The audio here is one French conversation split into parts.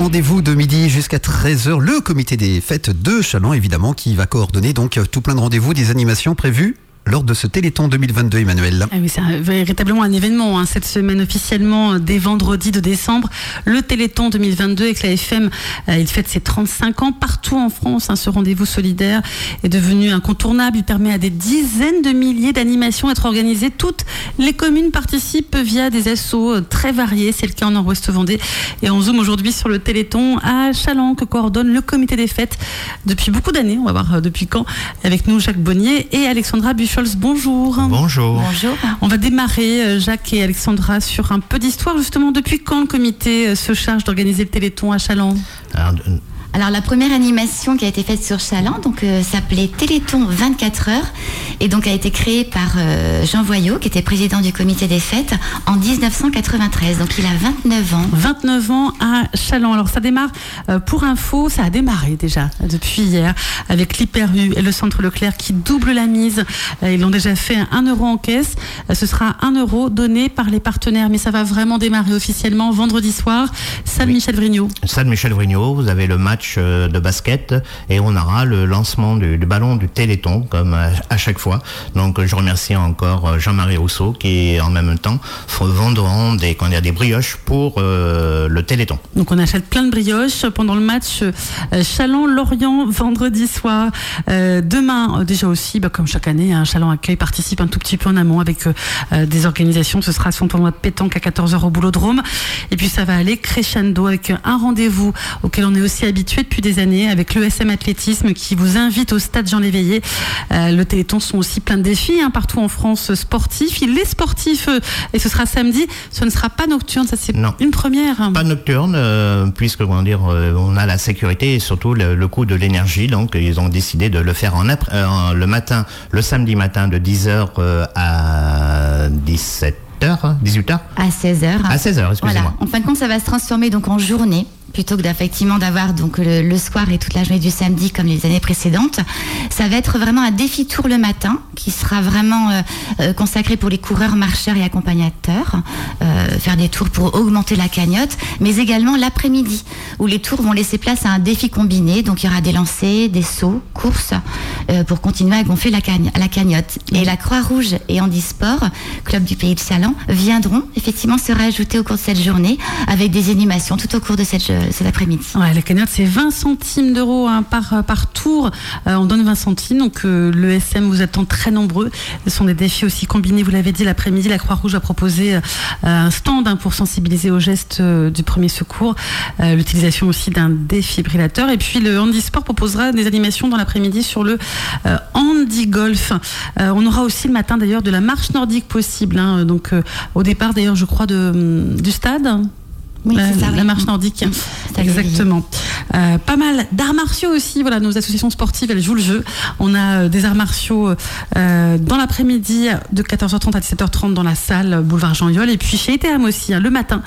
rendez-vous de midi jusqu'à 13h. Le comité des fêtes de Challans, évidemment, qui va coordonner donc tout plein de rendez-vous, des animations prévues lors de ce Téléthon 2022, Emmanuel. Ah oui, c'est véritablement un événement cette semaine officiellement dès vendredi de décembre. Le Téléthon 2022 avec la FM, il fête ses 35 ans partout en France. Ce rendez-vous solidaire est devenu incontournable. Il permet à des dizaines de milliers d'animations d'être organisées. Toutes les communes participent via des assos très variés. C'est le cas en Nord-Ouest Vendée. Et on zoome aujourd'hui sur le Téléthon à Challans que coordonne le comité des fêtes depuis beaucoup d'années. On va voir depuis quand. Avec nous Jacques Bonnier et Alexandra Buchholz. Bonjour. Bonjour. On va démarrer, Jacques et Alexandra, sur un peu d'histoire. Justement, depuis quand le comité se charge d'organiser le Téléthon à Challans ? Alors la première animation qui a été faite sur Challans s'appelait Téléthon 24 heures et donc a été créée par Jean Voyot qui était président du comité des fêtes en 1993. Donc il a 29 ans. 29 ans à Challans. Alors ça démarre, pour info, ça a démarré déjà depuis hier avec l'Hyper U et le Centre Leclerc qui doublent la mise. Ils l'ont déjà fait 1 euro en caisse. Ce sera 1 euro donné par les partenaires, mais ça va vraiment démarrer officiellement vendredi soir. Salle Michel Vrignot. Salle Michel Vrignot, vous avez le match de basket et on aura le lancement du ballon du Téléthon comme à chaque fois. Donc je remercie encore Jean-Marie Rousseau qui en même temps vendront des brioches pour le Téléthon. Donc on achète plein de brioches pendant le match Challans-Lorient vendredi soir. Demain déjà aussi, comme chaque année, Challans Accueil participe un tout petit peu en amont avec des organisations. Ce sera son tournoi de pétanque à 14h au Boulodrome. Et puis ça va aller crescendo avec un rendez-vous auquel on est aussi habitué depuis des années avec l'ESM Athlétisme qui vous invite au stade Jean Léveillé. Le Téléthon sont aussi plein de défis partout en France sportifs. Les sportifs, et ce sera samedi, ce ne sera pas nocturne, ça c'est une première. Pas nocturne, puisque on a la sécurité et surtout le coût de l'énergie. Donc ils ont décidé de le faire le samedi matin de 10h à 18h. À 16h. À 16h, excusez-moi. Voilà. En fin de compte, ça va se transformer donc en journée. Plutôt que d'avoir donc le soir et toute la journée du samedi comme les années précédentes, ça va être vraiment un défi tour le matin qui sera vraiment consacré pour les coureurs, marcheurs et accompagnateurs, faire des tours pour augmenter la cagnotte, mais également l'après-midi où les tours vont laisser place à un défi combiné. Donc il y aura des lancers, des sauts, courses pour continuer à gonfler la cagnotte. Et la Croix-Rouge et Handisport, club du pays de Challans, viendront effectivement se rajouter au cours de cette journée avec des animations tout au cours de cet après-midi. Ouais, la cagnotte, c'est 20 centimes d'euros par tour. On donne 20 centimes, donc le SM vous attend très nombreux. Ce sont des défis aussi combinés, vous l'avez dit, l'après-midi. La Croix-Rouge a proposé un stand pour sensibiliser aux gestes du premier secours, l'utilisation aussi d'un défibrillateur. Et puis le Handisport proposera des animations dans l'après-midi sur le handi-golf. On aura aussi le matin d'ailleurs de la marche nordique possible. Donc au départ d'ailleurs, je crois, du stade. Oui, c'est ça, la marche nordique, exactement. Pas mal d'arts martiaux aussi. Voilà, nos associations sportives, elles jouent le jeu. On a des arts martiaux dans l'après-midi de 14h30 à 17h30 dans la salle boulevard Jean-Yol. Et puis chez ETM aussi, le matin,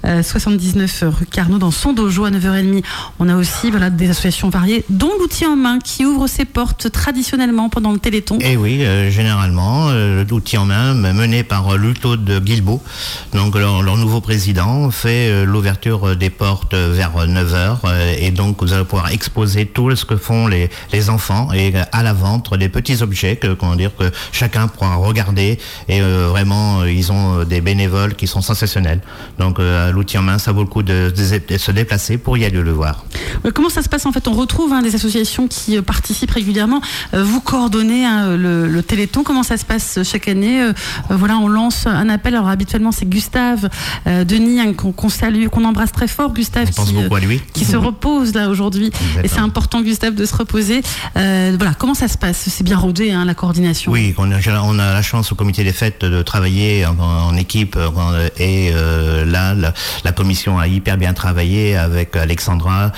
79 rue Carnot dans son dojo à 9h30. On a aussi des associations variées, dont l'outil en main qui ouvre ses portes traditionnellement pendant le Téléthon. Et oui, généralement, l'outil en main mené par Louis-Claude Guilbeault. Donc leur nouveau président fait l'ouverture des portes vers 9h et donc vous allez pouvoir exposer tout ce que font les enfants et à la vente des petits objets que chacun pourra regarder et vraiment ils ont des bénévoles qui sont sensationnels. Donc l'outil en main, ça vaut le coup de se déplacer pour y aller le voir. Comment ça se passe en fait ? On retrouve des associations qui participent régulièrement. Vous coordonnez le Téléthon. Comment ça se passe chaque année ? On lance un appel. Alors habituellement c'est Gustave Denis qu'on salue, qu'on embrasse très fort, Gustave, qui se repose là aujourd'hui. Exactement. Et c'est important, Gustave, de se reposer. Comment ça se passe ? C'est bien rodé, la coordination. Oui, on a la chance au comité des fêtes de travailler en équipe et là, la commission a hyper bien travaillé avec Alexandra,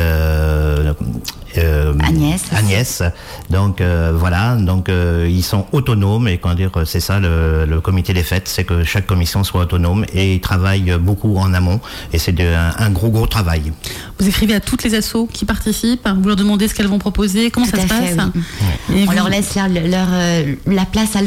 Agnès. Donc ils sont autonomes et c'est ça le comité des fêtes, c'est que chaque commission soit autonome et ils travaillent beaucoup en amont et c'est un gros travail. Vous écrivez à toutes les assos qui participent, vous leur demandez ce qu'elles vont proposer, comment ça se passe ? Oui. On leur laisse la place à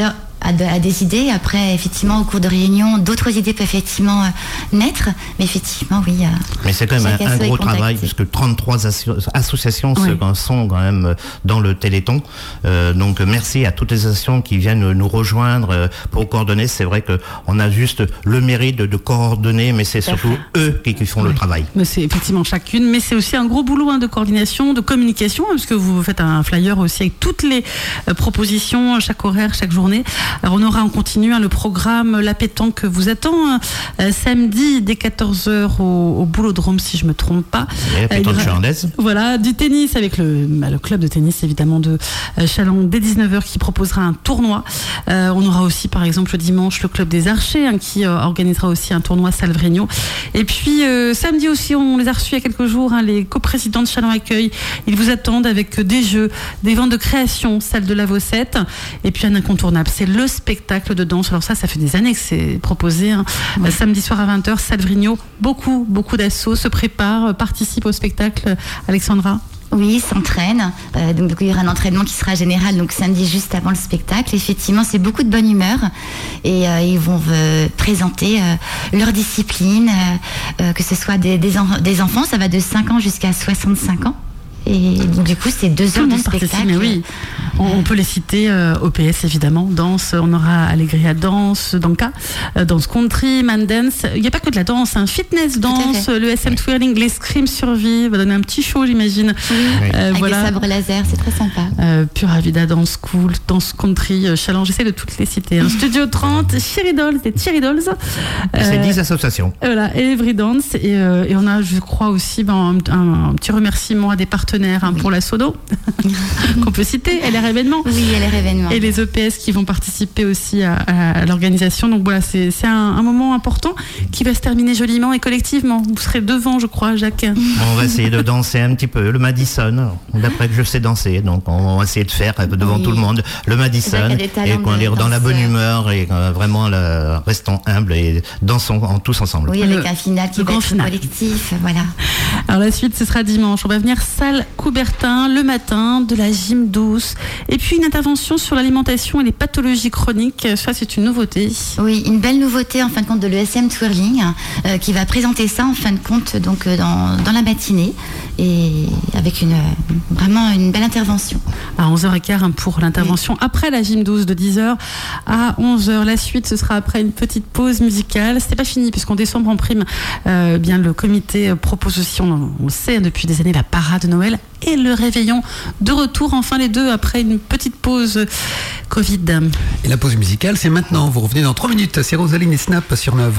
à des idées. Après, effectivement, au cours de réunions, d'autres idées peuvent effectivement naître. Mais effectivement, oui. Mais c'est quand même un gros travail, puisque 33 associations sont quand même dans le Téléthon. Donc merci à toutes les associations qui viennent nous rejoindre pour coordonner. C'est vrai qu'on a juste le mérite de coordonner, mais c'est surtout eux qui font le travail. Mais c'est effectivement chacune, mais c'est aussi un gros boulot de coordination, de communication, parce que vous faites un flyer aussi avec toutes les propositions, chaque horaire, chaque journée. Alors on aura en continu le programme La Pétanque vous attend samedi dès 14h au Boulodrome, si je me trompe pas. La pétanque charlandaise. Voilà, du tennis avec le club de tennis évidemment de Châlons dès 19h qui proposera un tournoi. On aura aussi par exemple le dimanche le club des archers qui organisera aussi un tournoi Salvrigno. Et puis samedi aussi, on les a reçus il y a quelques jours, les coprésidents de Châlons Accueil. Ils vous attendent avec des jeux, des ventes de création, salle de la Vossette, et puis un incontournable, c'est le spectacle de danse. Alors ça fait des années que c'est proposé. Samedi soir à 20h, Salvrigno. Beaucoup d'assos se préparent, participent au spectacle. Alexandra? Oui, s'entraînent. Donc il y aura un entraînement qui sera général, donc samedi juste avant le spectacle. Effectivement, c'est beaucoup de bonne humeur et ils vont présenter leur discipline, que ce soit des enfants, ça va de 5 ans jusqu'à 65 ans. Et donc du coup c'est 2 heures de spectacle. Mais oui, on peut les citer, OPS évidemment, danse, on aura Allegria danse, Danka, danse country, man dance. Il n'y a pas que de la danse, fitness danse, le SM twirling, l'escrime survie, va donner un petit show j'imagine. Oui. Avec des sabres laser, c'est très sympa. Pura Vida danse cool, danse country, challenge, j'essaie de toutes les citer. Studio 30, Cherry Dolls, des Cherry Dolls. C'est 10 associations. Voilà, Every Dance et on a, je crois aussi un petit remerciement à des partenaires pour la Sodo qu'on peut citer, LR Événements. Oui, LR Événements. Et les EPS qui vont participer aussi à l'organisation. Donc voilà, c'est un moment important qui va se terminer joliment et collectivement. Vous serez devant, je crois, Jacques. On va essayer de danser un petit peu le Madison, d'après que je sais danser. Donc on va essayer de faire devant tout le monde le Madison et qu'on est dans la bonne humeur et vraiment restons humbles et dansons tous ensemble. Oui, avec un final qui va être collectif, voilà. Alors la suite, ce sera dimanche. On va venir salle Coubertin le matin, de la gym douce et puis une intervention sur l'alimentation et les pathologies chroniques. Ça, c'est une nouveauté. Oui, une belle nouveauté en fin de compte de l'ESM Twirling qui va présenter ça en fin de compte donc dans la matinée et avec vraiment une belle intervention. À 11h15 pour l'intervention après la gym douce de 10h à 11h. La suite, ce sera après une petite pause musicale. C'était pas fini puisqu'en décembre en prime, bien le comité propose aussi, on le sait depuis des années, la parade de Noël et le réveillon de retour, enfin les deux après une petite pause Covid. Et la pause musicale, c'est maintenant. Vous revenez dans 3 minutes. C'est Rosaline et Snap sur 9.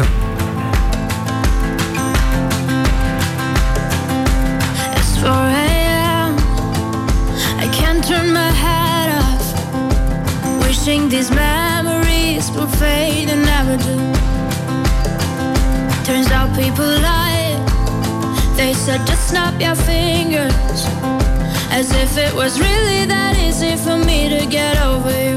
It's 4 a.m. I can't turn my head off. Wishing these memories will fade and never do. Turns out people lie. They said just snap your fingers, as if it was really that easy for me to get over you.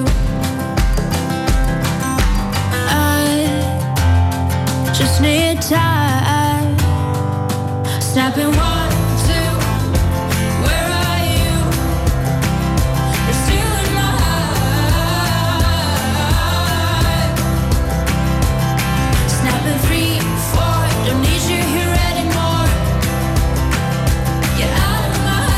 I just need time. Snapping 1, 2, where are you? You're still in my heart. Snapping 3, 4, don't need you here anymore. Get out of my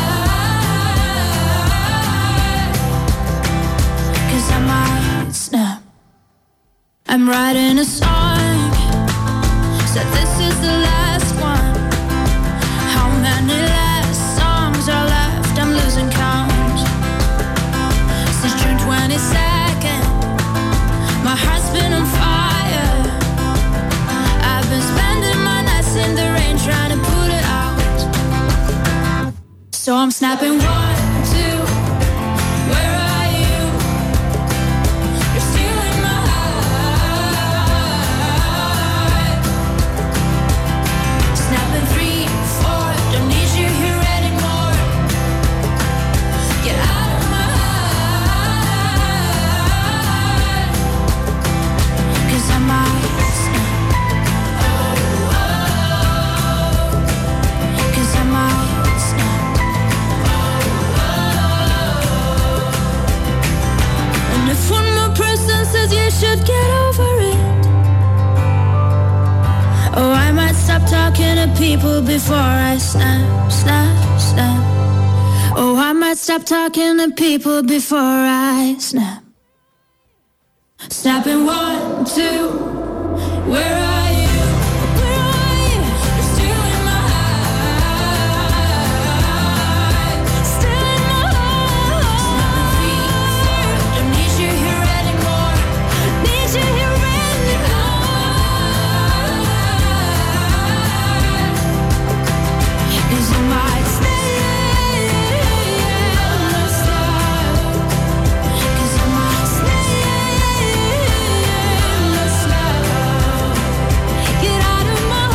heart, 'cause I might snap. I'm writing a song, said this is the last one. How many last songs are left? I'm losing count. Since June 22nd, my heart's been on fire. I've been spending my nights in the rain trying to put it out. So I'm snapping 1, 2, where are you? You're still in my heart. Snapping 3, 4, don't need you here anymore. Get out of my heart, 'cause I might snap. 'Cause I might snap. people before I snap, snap, snap. Oh, I might stop talking to people before I snap. Snapping 1, 2, where are you? Where are you? You're still in my heart. Still in my heart. Don't need you here anymore. Need you here anymore. 'Cause I might stay and stop. 'Cause I might stay and stop. Get out of my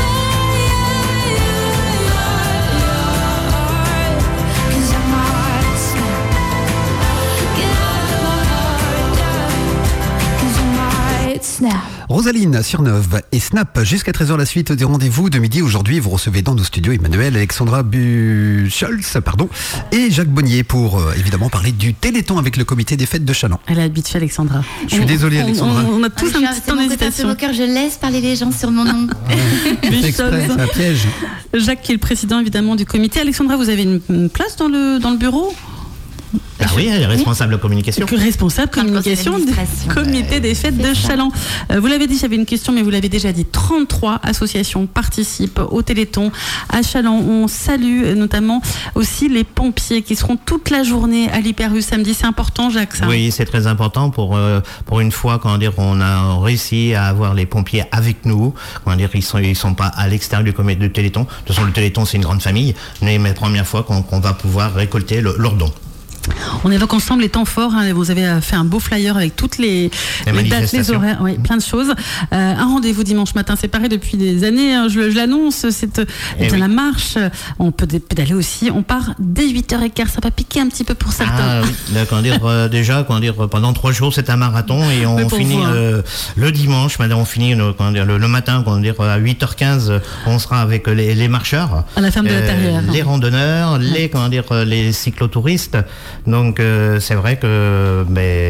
heart. 'Cause I might snap. Get out of my heart. 'Cause I might snap. Rosaline Sirnov et Snap jusqu'à 13h la suite des rendez-vous de midi. Aujourd'hui, vous recevez dans nos studios Emmanuel, Alexandra Bucholz, et Jacques Bonnier pour évidemment parler du Téléthon avec le comité des fêtes de Challans. Elle est habituée, Alexandra. Je suis désolé, Alexandra. On a tous un petit temps d'hésitation. Je laisse parler les gens sur mon nom. C'est exprès, c'est un piège. Jacques qui est le président évidemment du comité. Alexandra, vous avez une place dans le bureau? Ah oui, elle est responsable communication. Responsable communication du comité des fêtes de Challans. Vous l'avez dit, j'avais une question, mais vous l'avez déjà dit. 33 associations participent au Téléthon à Challans. On salue notamment aussi les pompiers qui seront toute la journée à l'Hyper-U samedi. C'est important, Jacques, ça? Oui, c'est très important pour une fois, comment dire, on a réussi à avoir les pompiers avec nous. Comment dire, ils sont pas à l'extérieur du comité de Téléthon. De toute façon, le Téléthon, c'est une grande famille. Mais la première fois qu'on va pouvoir récolter leurs dons. On évoque ensemble les temps forts. Hein. Vous avez fait un beau flyer avec toutes les dates, les horaires, oui, plein de choses. Un rendez-vous dimanche matin, c'est pareil depuis des années. Hein, je l'annonce, c'est bien la marche. On peut pédaler aussi. On part dès 8h15. Ça va piquer un petit peu pour certains. Ah oui, déjà, pendant 3 jours, c'est un marathon et on finit le dimanche. Maintenant, on finit le matin, à 8h15, on sera avec les marcheurs, à la ferme de la Terrière, les randonneurs, les cyclotouristes. Donc c'est vrai que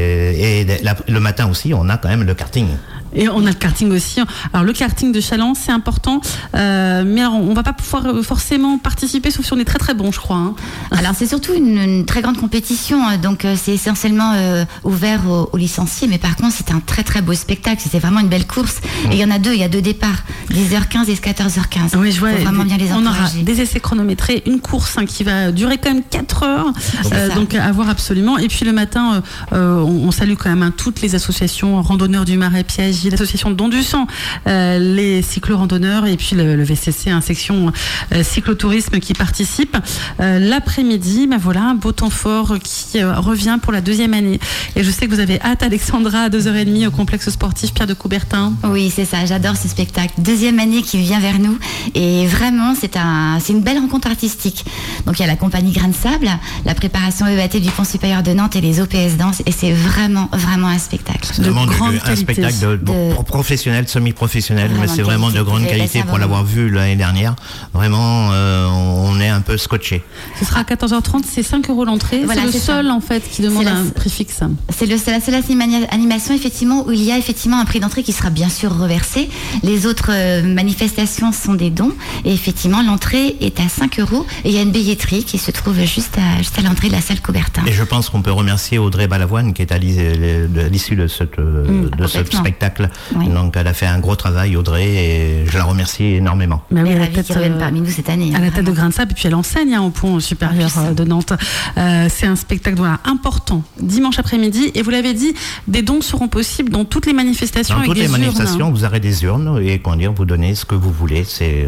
le matin aussi, on a quand même le karting. Et on a le karting aussi. Alors le karting de Challans, c'est important, mais alors, on va pas pouvoir forcément participer, sauf si on est très très bon, je crois. Hein. Alors c'est surtout une très grande compétition, donc c'est essentiellement ouvert aux licenciés, mais par contre c'est un très très beau spectacle. C'était vraiment une belle course. Et il y en a deux départs, 10h15 et 14h15. Oui, je vois. Faut vraiment bien les encourager. On aura des essais chronométrés, une course qui va durer quand même 4 heures, donc à voir absolument. Et puis le matin, on salue quand même toutes les associations, randonneurs du Marais, Piège, l'association Don du Sang, les cyclo-randonneurs et puis le VCC, section cyclotourisme qui participe. L'après-midi, voilà, un beau temps fort qui revient pour la 2e année. Et je sais que vous avez hâte, Alexandra, à 2h30 au complexe sportif Pierre de Coubertin. Oui, c'est ça, j'adore ce spectacle. 2e année qui vient vers nous et vraiment c'est une belle rencontre artistique. Donc il y a la compagnie Grain de Sable, la préparation EAT du Pont supérieur de Nantes et les OPS Danse, et c'est vraiment un spectacle. C'est vraiment un spectacle professionnel, semi-professionnel, mais c'est vraiment de grande qualité pour l'avoir vu l'année dernière. Vraiment, on est un peu scotché. Ce sera à 14h30, c'est 5 € l'entrée. Voilà, c'est le seul en fait qui demande un prix fixe. C'est la seule animation effectivement où il y a effectivement un prix d'entrée qui sera bien sûr reversé. Les autres manifestations sont des dons et effectivement l'entrée est à 5 € et il y a une billetterie qui se trouve juste à l'entrée de la salle Coubertin. Et je pense qu'on peut remercier Audrey Balavoine qui est à l'issue de ce spectacle. Oui. Donc elle a fait un gros travail, Audrey, et je la remercie énormément. Mais oui, ravi qu'ils reviennent parmi nous cette année. À la tête de Grain de Sable, et puis elle enseigne au Pont supérieur de Nantes. C'est un spectacle important, dimanche après-midi, et vous l'avez dit, des dons seront possibles dans toutes les manifestations. Dans toutes les manifestations, vous aurez des urnes, et vous donnez ce que vous voulez.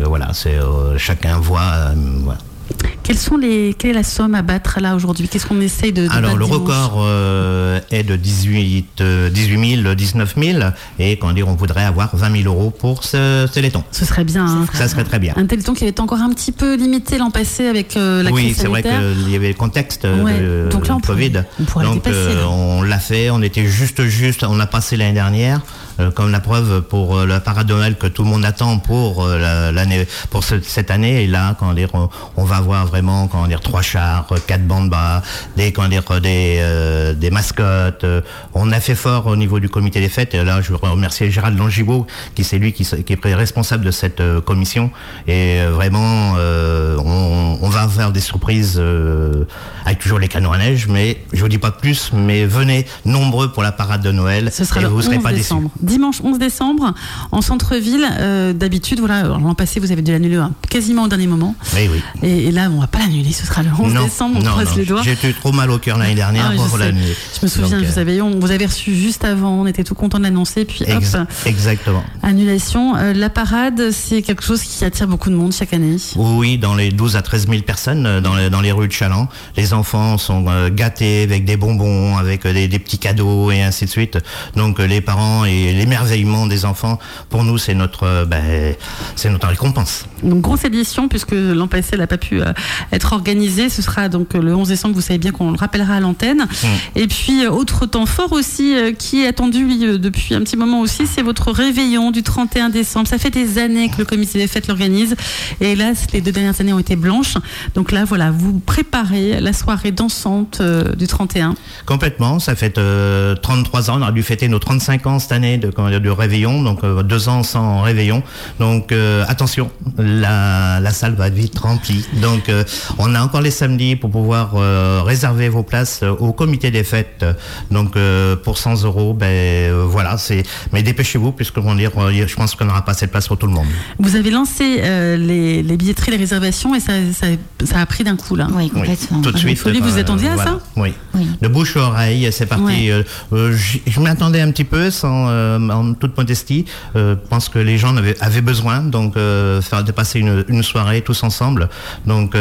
Chacun voit. Voilà. Quelle est la somme à battre là aujourd'hui? Qu'est-ce qu'on essaye de Alors le record est de 18 000, 19 000 et on voudrait avoir 20 000 € pour ce Téléthon. Ce serait bien. Ça serait très bien. Un Téléthon qui avait été encore un petit peu limité l'an passé avec la crise sanitaire. Oui, c'est vrai qu'il y avait le contexte de donc là, Covid. On pourrait donc dépasser, on l'a fait, on était juste, on a passé l'année dernière. comme la preuve pour la parade de Noël que tout le monde attend pour l'année, pour cette année. Et là, on va avoir vraiment 3 chars, 4 bandes-bas, des mascottes. On a fait fort au niveau du comité des fêtes. Et là, je veux remercier Gérald Longibaud, c'est lui qui est responsable de cette commission. Et vraiment, on va faire des surprises avec toujours les canons à neige. Mais je vous dis pas plus. Mais venez nombreux pour la parade de Noël. Ce sera et le vous ne serez 11 pas décembre. déçus. Dimanche 11 décembre, en centre-ville. D'habitude, voilà, l'an passé, vous avez dû l'annuler quasiment au dernier moment. Oui, oui. Et là, on va pas l'annuler. Ce sera le 11 décembre. On croise les doigts. J'ai eu trop mal au cœur l'année dernière pour l'annuler. Je me souviens, Donc, vous avez reçu juste avant. On était tout content de l'annoncer. Puis hop, exactement. Annulation. La parade, c'est quelque chose qui attire beaucoup de monde chaque année. Oui, dans les 12 à 13 000 personnes dans les rues de Challans. Les enfants sont gâtés avec des bonbons, avec des petits cadeaux et ainsi de suite. Donc les parents et l'émerveillement des enfants, pour nous, c'est notre récompense. Donc grosse édition, puisque l'an passé, elle n'a pas pu être organisée. Ce sera donc le 11 décembre, vous savez bien qu'on le rappellera à l'antenne. Et puis, autre temps fort aussi, qui est attendu depuis un petit moment aussi, c'est votre réveillon du 31 décembre. Ça fait des années que le comité des fêtes l'organise. Et hélas, les 2 dernières années ont été blanches. Donc là, voilà, vous préparez la soirée dansante du 31. Complètement, ça fait 33 ans. On a dû fêter nos 35 ans cette année de réveillon. Donc 2 ans sans réveillon. Donc attention, la salle va être vite remplie. Donc on a encore les samedis pour pouvoir réserver vos places au comité des fêtes. Donc pour 100 €, voilà, mais dépêchez-vous puisque je pense qu'on n'aura pas assez de place pour tout le monde. Vous avez lancé les billetteries, les réservations et ça a pris d'un coup là. Oui, complètement. Oui, tout de suite. Vous attendez à ça ? Oui. De bouche à oreille, c'est parti. Ouais. Je m'attendais un petit peu, en toute modestie. Je pense que les gens avaient besoin, donc faire passer une soirée tous ensemble. Donc,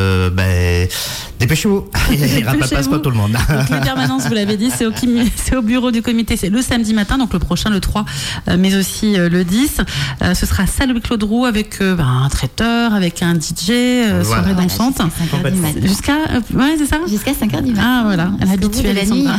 dépêchez-vous. Il n'y aura pas de place pour tout le monde. Donc, les permanences, vous l'avez dit, c'est au bureau du comité. C'est le samedi matin, donc le prochain, le 3, mais aussi le 10. Ce sera salle Louis-Claude Roux avec un traiteur, avec un DJ, soirée dansante. Jusqu'à 5h du matin. Ah voilà, elle est habituée de la nuit.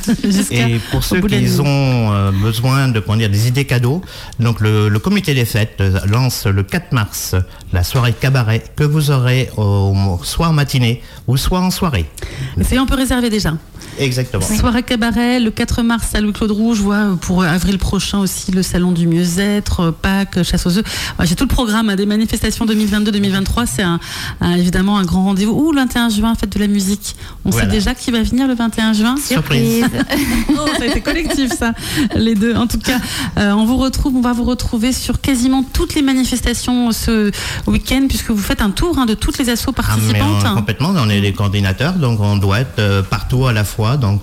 Et pour ceux qui ont besoin de des idées cadeaux, donc le comité des fêtes lance le 4 mars la soirée cabaret que vous aurez soit en matinée ou soit en soirée. Ça y est, on peut réserver déjà. Exactement. Soirée cabaret, le 4 mars à Louis-Claude Roux. Je vois pour avril prochain aussi le salon du mieux-être, Pâques, chasse aux œufs. J'ai tout le programme des manifestations 2022-2023. C'est évidemment un grand rendez-vous. Ouh, le 21 juin, fête de la musique. On sait déjà qui va venir le 21 juin. Surprise. Oh, ça a été collectif ça, les deux. En tout cas, on va vous retrouver sur quasiment toutes les manifestations ce week-end, puisque vous faites un tour de toutes les assos participantes. Complètement, on est les coordinateurs, donc on doit être partout à la fois. Donc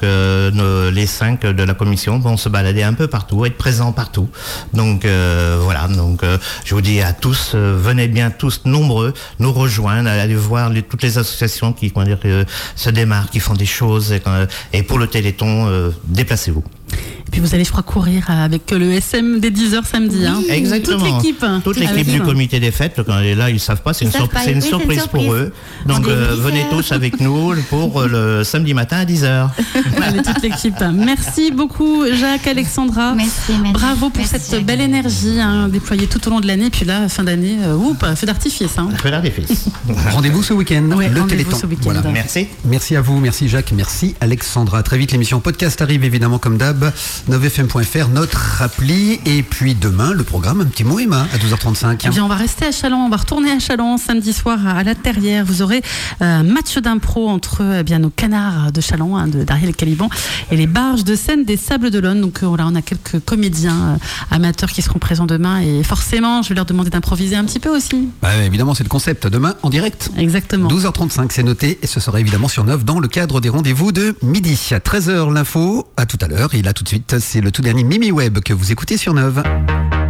les 5 de la commission vont se balader un peu partout, être présents partout. Donc voilà, je vous dis à tous, venez bien tous nombreux nous rejoindre, aller voir toutes les associations qui se démarquent, qui font des choses, et pour le Téléthon, déplacez-vous. Et puis vous allez, je crois, courir avec le SM des 10h samedi. Oui, exactement. Toute l'équipe du comité des fêtes, quand elle est là, ils ne savent pas, c'est une surprise pour eux. Donc venez tous avec nous pour le samedi matin à 10h. Allez, toute l'équipe. Merci beaucoup Jacques, Alexandra. Merci. Bravo pour cette belle énergie déployée tout au long de l'année. Et puis là, fin d'année, feu d'artifice. Feu d'artifice. Rendez-vous ce week-end, le Téléthon. Voilà. Merci. Merci à vous, merci Jacques, merci Alexandra. Très vite, l'émission podcast arrive évidemment comme d'hab. 9fm.fr, notre appli, et puis demain le programme, un petit mot Emma à 12h35. Eh bien, on va rester à Challans, on va retourner à Challans samedi soir à la Terrière. Vous aurez un match d'impro entre nos canards de Challans, d'Ariel et Caliban, et les barges de scène des Sables d'Olonne. Donc voilà, on a quelques comédiens amateurs qui seront présents demain, et forcément je vais leur demander d'improviser un petit peu aussi. Évidemment, c'est le concept, demain en direct. Exactement. 12h35, c'est noté, et ce sera évidemment sur 9 dans le cadre des rendez-vous de midi. À 13h l'info, à tout à l'heure, et là tout de suite c'est le tout dernier Mimi Web que vous écoutez sur 9.